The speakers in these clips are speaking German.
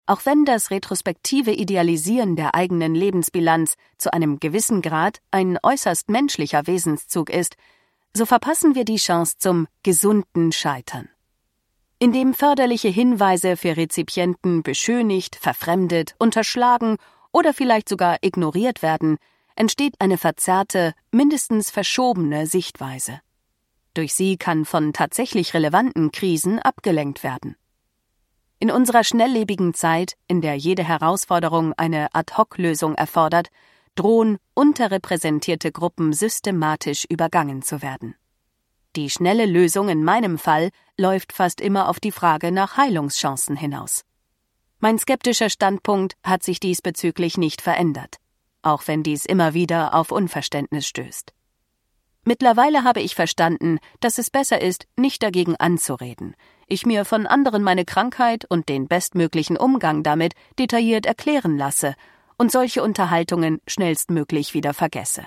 Auch wenn das retrospektive Idealisieren der eigenen Lebensbilanz zu einem gewissen Grad ein äußerst menschlicher Wesenszug ist, so verpassen wir die Chance zum gesunden Scheitern. Indem förderliche Hinweise für Rezipienten beschönigt, verfremdet, unterschlagen oder vielleicht sogar ignoriert werden, entsteht eine verzerrte, mindestens verschobene Sichtweise. Durch sie kann von tatsächlich relevanten Krisen abgelenkt werden. In unserer schnelllebigen Zeit, in der jede Herausforderung eine Ad-hoc-Lösung erfordert, drohen unterrepräsentierte Gruppen systematisch übergangen zu werden. Die schnelle Lösung in meinem Fall läuft fast immer auf die Frage nach Heilungschancen hinaus. Mein skeptischer Standpunkt hat sich diesbezüglich nicht verändert, auch wenn dies immer wieder auf Unverständnis stößt. Mittlerweile habe ich verstanden, dass es besser ist, nicht dagegen anzureden, ich mir von anderen meine Krankheit und den bestmöglichen Umgang damit detailliert erklären lasse und solche Unterhaltungen schnellstmöglich wieder vergesse.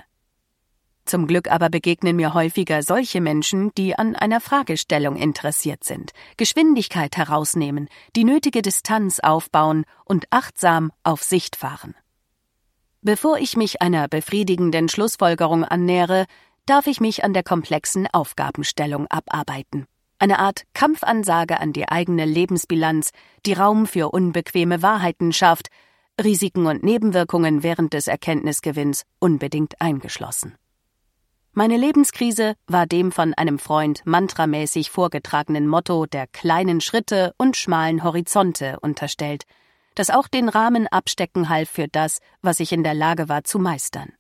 Zum Glück aber begegnen mir häufiger solche Menschen, die an einer Fragestellung interessiert sind, Geschwindigkeit herausnehmen, die nötige Distanz aufbauen und achtsam auf Sicht fahren. Bevor ich mich einer befriedigenden Schlussfolgerung annähere, darf ich mich an der komplexen Aufgabenstellung abarbeiten. Eine Art Kampfansage an die eigene Lebensbilanz, die Raum für unbequeme Wahrheiten schafft, Risiken und Nebenwirkungen während des Erkenntnisgewinns unbedingt eingeschlossen. Meine Lebenskrise war dem von einem Freund mantramäßig vorgetragenen Motto der kleinen Schritte und schmalen Horizonte unterstellt, das auch den Rahmen abstecken half für das, was ich in der Lage war zu meistern.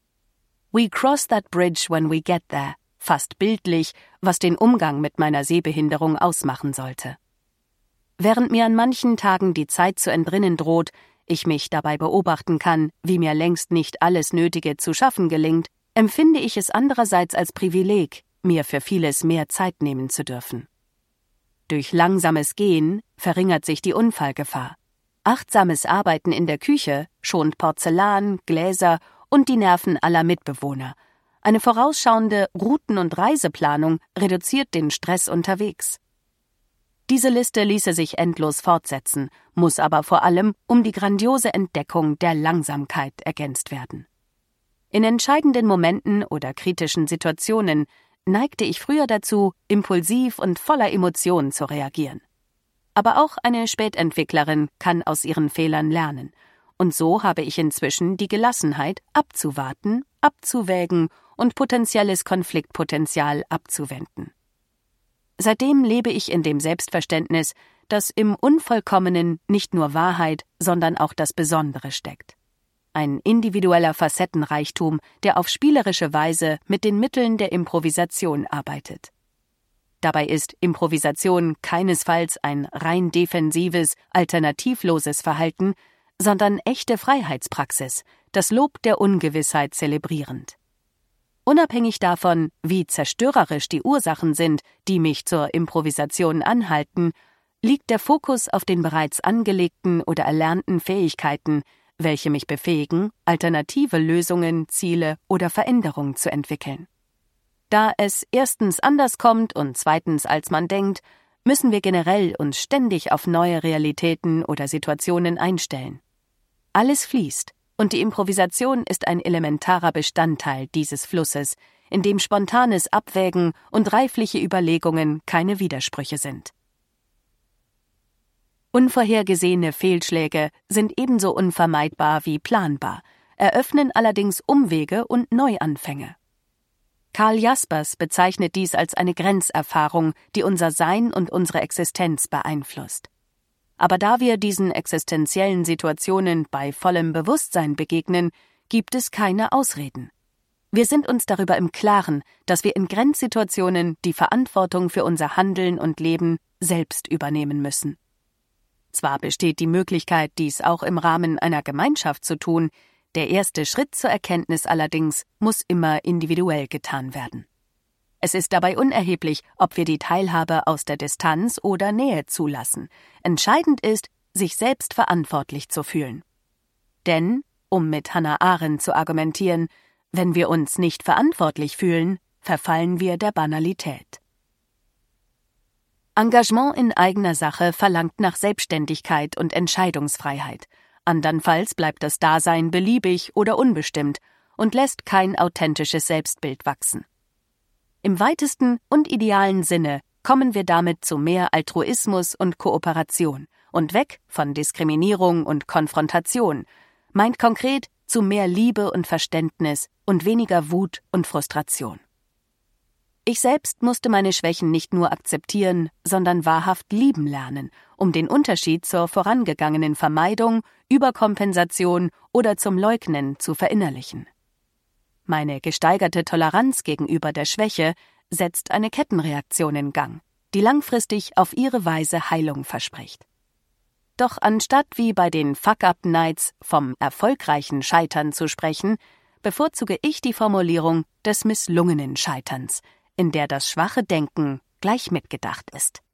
We cross that bridge when we get there, fast bildlich, was den Umgang mit meiner Sehbehinderung ausmachen sollte. Während mir an manchen Tagen die Zeit zu entrinnen droht, ich mich dabei beobachten kann, wie mir längst nicht alles Nötige zu schaffen gelingt, empfinde ich es andererseits als Privileg, mir für vieles mehr Zeit nehmen zu dürfen. Durch langsames Gehen verringert sich die Unfallgefahr. Achtsames Arbeiten in der Küche schont Porzellan, Gläser und die Nerven aller Mitbewohner. Eine vorausschauende Routen- und Reiseplanung reduziert den Stress unterwegs. Diese Liste ließe sich endlos fortsetzen, muss aber vor allem um die grandiose Entdeckung der Langsamkeit ergänzt werden. In entscheidenden Momenten oder kritischen Situationen neigte ich früher dazu, impulsiv und voller Emotionen zu reagieren. Aber auch eine Spätentwicklerin kann aus ihren Fehlern lernen. Und so habe ich inzwischen die Gelassenheit, abzuwarten, abzuwägen und potenzielles Konfliktpotenzial abzuwenden. Seitdem lebe ich in dem Selbstverständnis, dass im Unvollkommenen nicht nur Wahrheit, sondern auch das Besondere steckt. Ein individueller Facettenreichtum, der auf spielerische Weise mit den Mitteln der Improvisation arbeitet. Dabei ist Improvisation keinesfalls ein rein defensives, alternativloses Verhalten, sondern echte Freiheitspraxis, das Lob der Ungewissheit zelebrierend. Unabhängig davon, wie zerstörerisch die Ursachen sind, die mich zur Improvisation anhalten, liegt der Fokus auf den bereits angelegten oder erlernten Fähigkeiten, welche mich befähigen, alternative Lösungen, Ziele oder Veränderungen zu entwickeln. Da es erstens anders kommt und zweitens als man denkt, müssen wir generell uns ständig auf neue Realitäten oder Situationen einstellen. Alles fließt, und die Improvisation ist ein elementarer Bestandteil dieses Flusses, in dem spontanes Abwägen und reifliche Überlegungen keine Widersprüche sind. Unvorhergesehene Fehlschläge sind ebenso unvermeidbar wie planbar, eröffnen allerdings Umwege und Neuanfänge. Karl Jaspers bezeichnet dies als eine Grenzerfahrung, die unser Sein und unsere Existenz beeinflusst. Aber da wir diesen existenziellen Situationen bei vollem Bewusstsein begegnen, gibt es keine Ausreden. Wir sind uns darüber im Klaren, dass wir in Grenzsituationen die Verantwortung für unser Handeln und Leben selbst übernehmen müssen. Zwar besteht die Möglichkeit, dies auch im Rahmen einer Gemeinschaft zu tun, der erste Schritt zur Erkenntnis allerdings muss immer individuell getan werden. Es ist dabei unerheblich, ob wir die Teilhabe aus der Distanz oder Nähe zulassen. Entscheidend ist, sich selbst verantwortlich zu fühlen. Denn, um mit Hannah Arendt zu argumentieren, wenn wir uns nicht verantwortlich fühlen, verfallen wir der Banalität. Engagement in eigener Sache verlangt nach Selbstständigkeit und Entscheidungsfreiheit. Andernfalls bleibt das Dasein beliebig oder unbestimmt und lässt kein authentisches Selbstbild wachsen. Im weitesten und idealen Sinne kommen wir damit zu mehr Altruismus und Kooperation und weg von Diskriminierung und Konfrontation, meint konkret zu mehr Liebe und Verständnis und weniger Wut und Frustration. Ich selbst musste meine Schwächen nicht nur akzeptieren, sondern wahrhaft lieben lernen, um den Unterschied zur vorangegangenen Vermeidung, Überkompensation oder zum Leugnen zu verinnerlichen. Meine gesteigerte Toleranz gegenüber der Schwäche setzt eine Kettenreaktion in Gang, die langfristig auf ihre Weise Heilung verspricht. Doch anstatt wie bei den Fuck-Up-Nights vom erfolgreichen Scheitern zu sprechen, bevorzuge ich die Formulierung des misslungenen Scheiterns, in der das schwache Denken gleich mitgedacht ist.